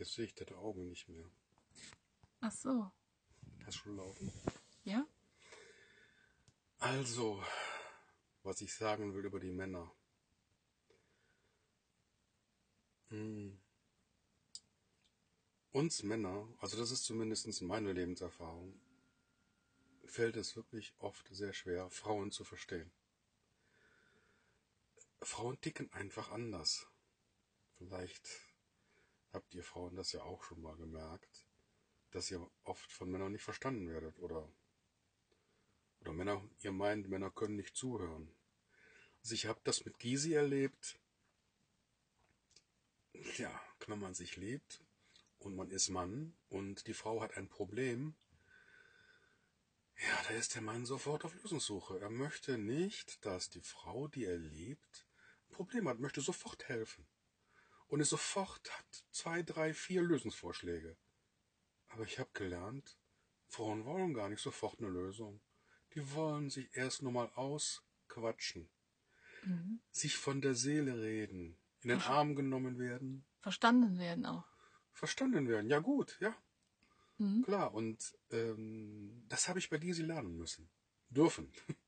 Jetzt sehe ich deine Augen nicht mehr. Ach so. Hast schon laufen? Ja? Also, was ich sagen will über die Männer. Uns Männer, also das ist zumindest meine Lebenserfahrung, fällt es wirklich oft sehr schwer, Frauen zu verstehen. Frauen ticken einfach anders. Vielleicht habt ihr Frauen das ja auch schon mal gemerkt, dass ihr oft von Männern nicht verstanden werdet oder Männer, ihr meint, Männer können nicht zuhören. Also ich habe das mit Gysi erlebt. Ja, wenn man sich liebt und man ist Mann und die Frau hat ein Problem, ja, da ist der Mann sofort auf Lösungssuche. Er möchte nicht, dass die Frau, die er liebt, ein Problem hat, möchte sofort helfen. Und es sofort hat 2, 3, 4 Lösungsvorschläge. Aber ich habe gelernt, Frauen wollen gar nicht sofort eine Lösung. Die wollen sich erst nur mal ausquatschen, sich von der Seele reden, in den Arm genommen werden, Verstanden werden auch. verstanden werden. Ja gut, ja, klar. Und das habe ich bei Gysi lernen müssen, dürfen.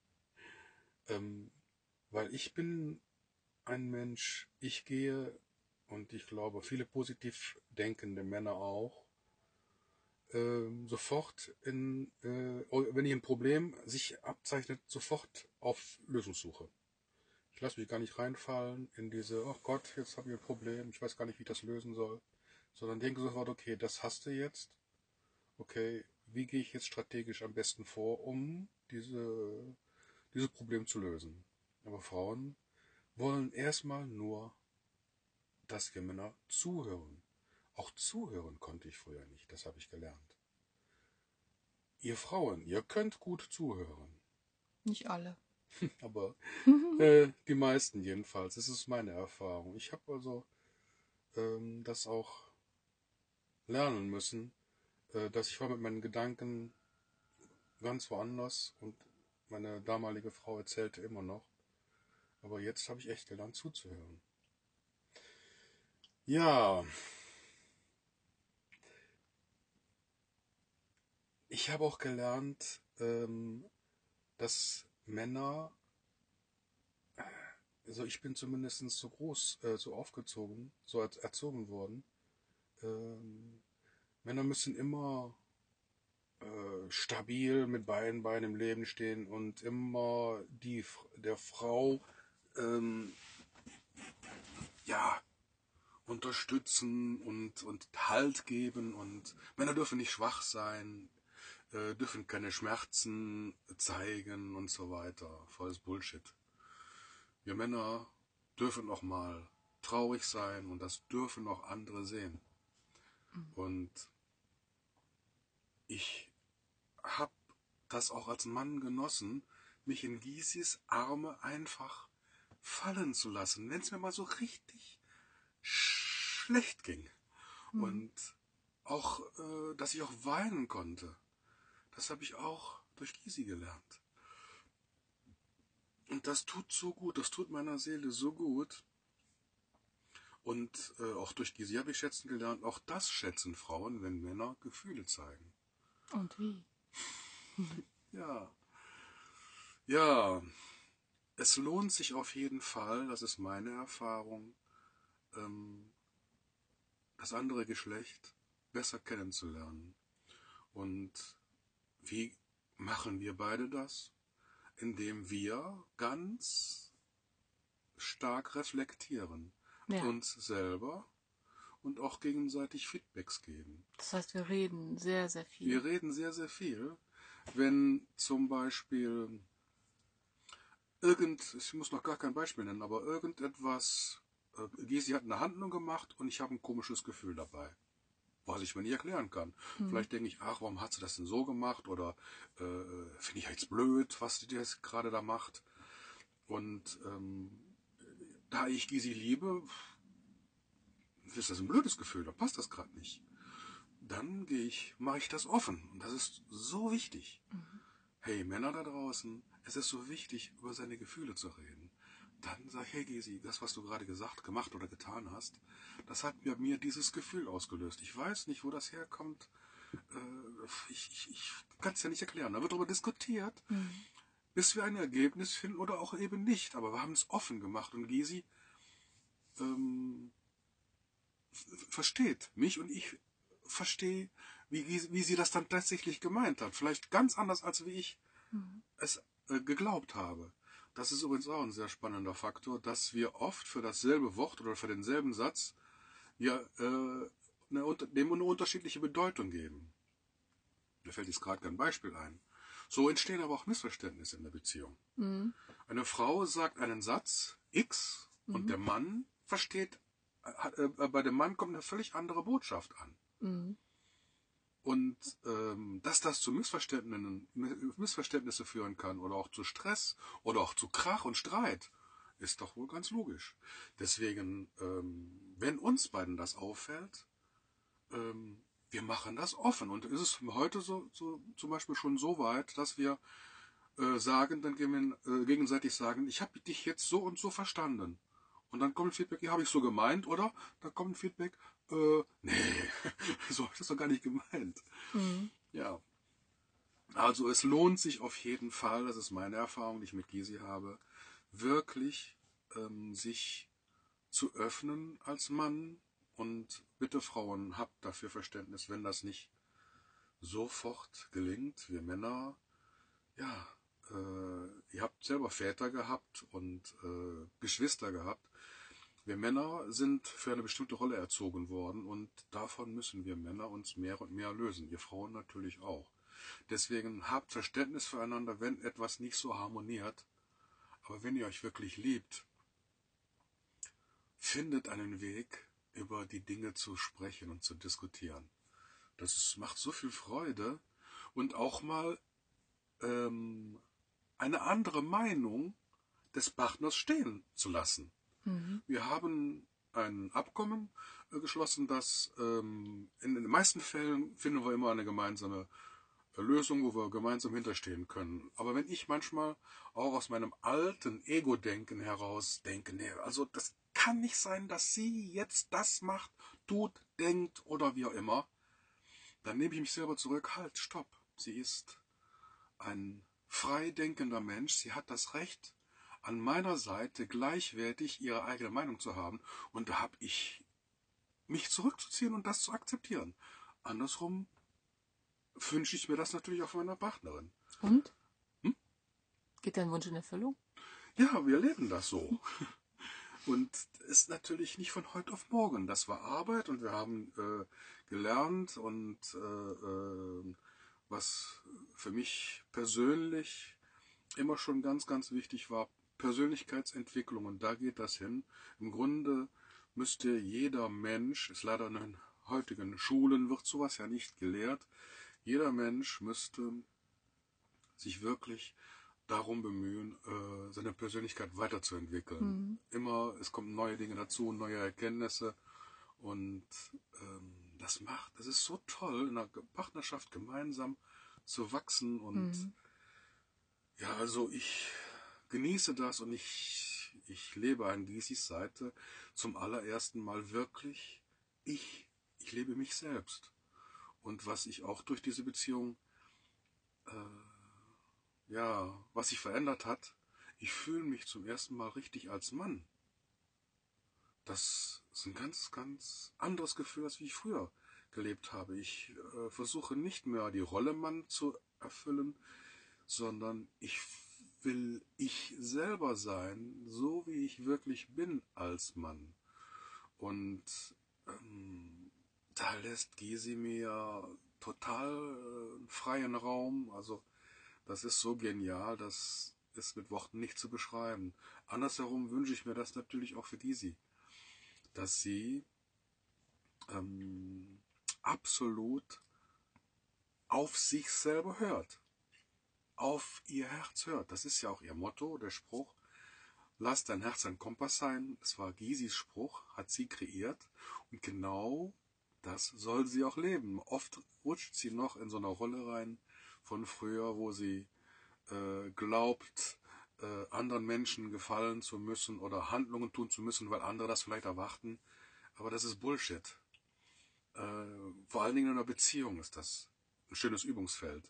Weil ich bin ein Mensch, ich gehe, und ich glaube, viele positiv denkende Männer auch, sofort wenn ich ein Problem sich abzeichnet, sofort auf Lösungssuche. Ich lasse mich gar nicht reinfallen in diese, oh Gott, jetzt habe ich ein Problem, ich weiß gar nicht, wie ich das lösen soll, sondern denke sofort, okay, das hast du jetzt, okay, wie gehe ich jetzt strategisch am besten vor, um dieses Problem zu lösen. Aber Frauen wollen erstmal nur, dass wir Männer zuhören. Auch zuhören konnte ich früher nicht, das habe ich gelernt. Ihr Frauen, ihr könnt gut zuhören. Nicht alle. Aber die meisten jedenfalls. Das ist meine Erfahrung. Ich habe also das auch lernen müssen, dass ich war mit meinen Gedanken ganz woanders und meine damalige Frau erzählte immer noch. Aber jetzt habe ich echt gelernt zuzuhören. Ja, ich habe auch gelernt, dass Männer, also ich bin zumindest so groß, so aufgezogen, so erzogen worden, Männer müssen immer stabil mit beiden Beinen im Leben stehen und immer der Frau ja unterstützen und Halt geben, und Männer dürfen nicht schwach sein, dürfen keine Schmerzen zeigen und so weiter. Volles Bullshit. Wir Männer dürfen auch mal traurig sein und das dürfen auch andere sehen. Und ich habe das auch als Mann genossen, mich in Gysis Arme einfach fallen zu lassen, wenn es mir mal so richtig schlecht ging. Und auch, dass ich auch weinen konnte. Das habe ich auch durch Gysi gelernt. Und das tut so gut, das tut meiner Seele so gut. Und auch durch Gysi habe ich schätzen gelernt, auch das schätzen Frauen, wenn Männer Gefühle zeigen. Und wie? Ja. Ja, es lohnt sich auf jeden Fall, das ist meine Erfahrung, das andere Geschlecht besser kennenzulernen. Und wie machen wir beide das? Indem wir ganz stark reflektieren. Ja. Uns selber und auch gegenseitig Feedbacks geben. Das heißt, wir reden sehr, sehr viel. Wir reden sehr, sehr viel. Wenn zum Beispiel ich muss noch gar kein Beispiel nennen, aber irgendetwas, Gysi hat eine Handlung gemacht und ich habe ein komisches Gefühl dabei, was ich mir nicht erklären kann. Vielleicht denke ich, ach, warum hat sie das denn so gemacht? Oder finde ich jetzt blöd, was die jetzt gerade da macht. Und da ich Gysi liebe, ist das ein blödes Gefühl, da passt das gerade nicht. Dann mache ich das offen. Und das ist so wichtig. Hey, Männer da draußen, es ist so wichtig, über seine Gefühle zu reden. dann sage ich, hey Gysi, das, was du gerade gemacht oder getan hast, das hat mir dieses Gefühl ausgelöst. Ich weiß nicht, wo das herkommt. Ich kann es ja nicht erklären. Da wird darüber diskutiert, bis wir ein Ergebnis finden oder auch eben nicht. Aber wir haben es offen gemacht und Gysi versteht mich und ich verstehe, wie sie das dann tatsächlich gemeint hat. Vielleicht ganz anders, als wie ich es geglaubt habe. Das ist übrigens auch ein sehr spannender Faktor, dass wir oft für dasselbe Wort oder für denselben Satz dem eine unterschiedliche Bedeutung geben. Mir fällt jetzt gerade kein Beispiel ein. So entstehen aber auch Missverständnisse in der Beziehung. Eine Frau sagt einen Satz X und der Mann versteht, bei dem Mann kommt eine völlig andere Botschaft an. Und dass das zu Missverständnisse führen kann oder auch zu Stress oder auch zu Krach und Streit, ist doch wohl ganz logisch. Deswegen, wenn uns beiden das auffällt, wir machen das offen. Und ist es heute so zum Beispiel schon so weit, dass wir sagen, dann gegenseitig sagen, ich habe dich jetzt so und so verstanden. Und dann kommt ein Feedback, ja, habe ich so gemeint, oder? Dann kommt ein Feedback, nee, so habe ich das doch gar nicht gemeint. Ja. Also es lohnt sich auf jeden Fall, das ist meine Erfahrung, die ich mit Gysi habe, wirklich sich zu öffnen als Mann. Und bitte Frauen, habt dafür Verständnis, wenn das nicht sofort gelingt. Wir Männer, ja, ihr habt selber Väter gehabt und Geschwister gehabt. Wir Männer sind für eine bestimmte Rolle erzogen worden und davon müssen wir Männer uns mehr und mehr lösen. Wir Frauen natürlich auch. Deswegen habt Verständnis füreinander, wenn etwas nicht so harmoniert. Aber wenn ihr euch wirklich liebt, findet einen Weg, über die Dinge zu sprechen und zu diskutieren. Macht so viel Freude und auch mal eine andere Meinung des Partners stehen zu lassen. Wir haben ein Abkommen geschlossen, dass in den meisten Fällen finden wir immer eine gemeinsame Lösung, wo wir gemeinsam hinterstehen können. Aber wenn ich manchmal auch aus meinem alten Ego-Denken heraus denke, nee, also das kann nicht sein, dass sie jetzt das macht, tut, denkt oder wie auch immer, dann nehme ich mich selber zurück. Halt, stopp. Sie ist ein frei denkender Mensch. Sie hat das Recht, an meiner Seite gleichwertig ihre eigene Meinung zu haben. Und da habe ich mich zurückzuziehen und das zu akzeptieren. Andersrum wünsche ich mir das natürlich auch von meiner Partnerin. Und? Geht dein Wunsch in Erfüllung? Ja, wir leben das so. Und ist natürlich nicht von heute auf morgen. Das war Arbeit und wir haben gelernt und was für mich persönlich immer schon ganz, ganz wichtig war, Persönlichkeitsentwicklung. Und da geht das hin. Im Grunde müsste jeder Mensch, ist leider in den heutigen Schulen, wird sowas ja nicht gelehrt, jeder Mensch müsste sich wirklich darum bemühen, seine Persönlichkeit weiterzuentwickeln. Es kommen neue Dinge dazu, neue Erkenntnisse und das ist so toll, in einer Partnerschaft gemeinsam zu wachsen und ja, also ich genieße das und ich lebe an Gysis Seite zum allerersten Mal wirklich. Ich lebe mich selbst. Und was ich auch durch diese Beziehung was sich verändert hat, ich fühle mich zum ersten Mal richtig als Mann. Das ist ein ganz, ganz anderes Gefühl, als wie ich früher gelebt habe. Ich versuche nicht mehr die Rolle Mann zu erfüllen, sondern ich will ich selber sein, so wie ich wirklich bin als Mann. Und da lässt Gysi mir total freien Raum. Also das ist so genial, das ist mit Worten nicht zu beschreiben. Andersherum wünsche ich mir das natürlich auch für Gysi, dass sie absolut auf sich selber hört, auf ihr Herz hört. Das ist ja auch ihr Motto, der Spruch, lass dein Herz ein Kompass sein. Das war Gysis Spruch, hat sie kreiert und genau das soll sie auch leben. Oft rutscht sie noch in so eine Rolle rein von früher, wo sie glaubt, anderen Menschen gefallen zu müssen oder Handlungen tun zu müssen, weil andere das vielleicht erwarten. Aber das ist Bullshit. Vor allen Dingen in einer Beziehung ist das ein schönes Übungsfeld.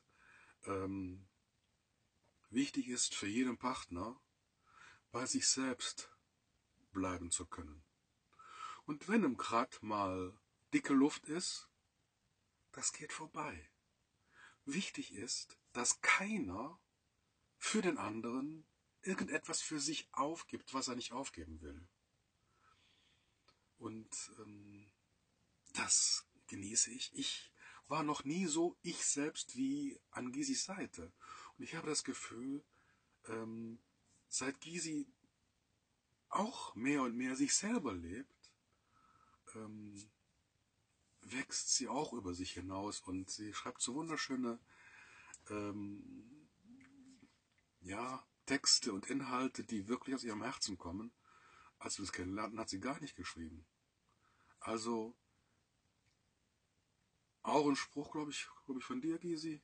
Wichtig ist für jeden Partner, bei sich selbst bleiben zu können. Und wenn im Grad mal dicke Luft ist, das geht vorbei. Wichtig ist, dass keiner für den anderen irgendetwas für sich aufgibt, was er nicht aufgeben will. Und das genieße ich. Ich war noch nie so ich selbst wie an Gisis Seite. Und ich habe das Gefühl, seit Gysi auch mehr und mehr sich selber lebt, wächst sie auch über sich hinaus und sie schreibt so wunderschöne Texte und Inhalte, die wirklich aus ihrem Herzen kommen. Als wir das kennenlernten, hat sie gar nicht geschrieben. Also auch ein Spruch, glaube ich von dir, Gysi.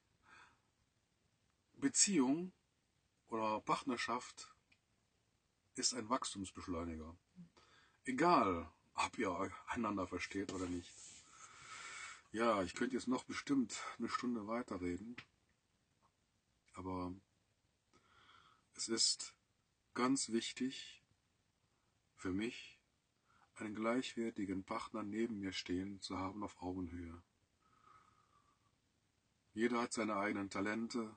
Beziehung oder Partnerschaft ist ein Wachstumsbeschleuniger. Egal, ob ihr einander versteht oder nicht. Ja, ich könnte jetzt noch bestimmt eine Stunde weiterreden, aber es ist ganz wichtig für mich, einen gleichwertigen Partner neben mir stehen zu haben auf Augenhöhe. Jeder hat seine eigenen Talente.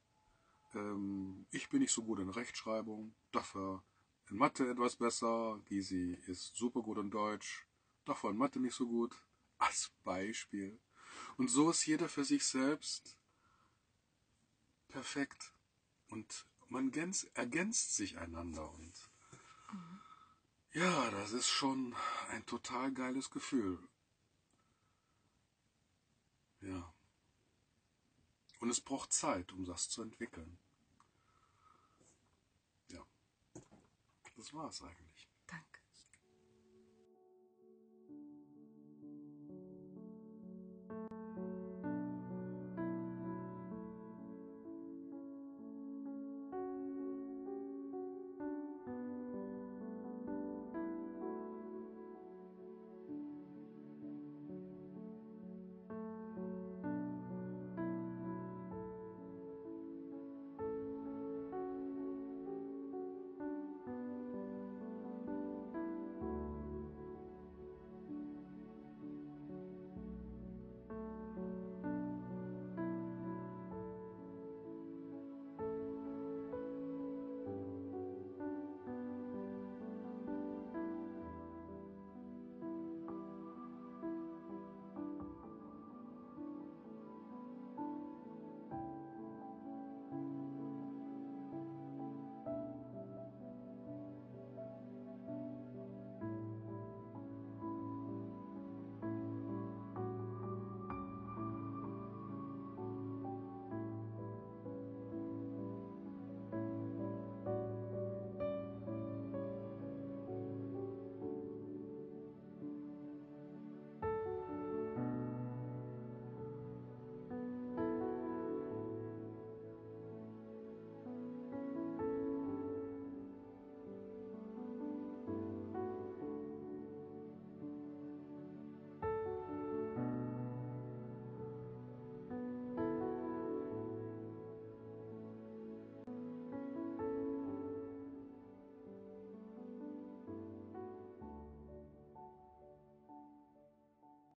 Ich bin nicht so gut in Rechtschreibung, dafür in Mathe etwas besser. Gysi ist super gut in Deutsch, dafür in Mathe nicht so gut. Als Beispiel. Und so ist jeder für sich selbst perfekt. Und man ergänzt sich einander. Und ja, das ist schon ein total geiles Gefühl. Ja. Und es braucht Zeit, um das zu entwickeln. Ja. Das war's eigentlich.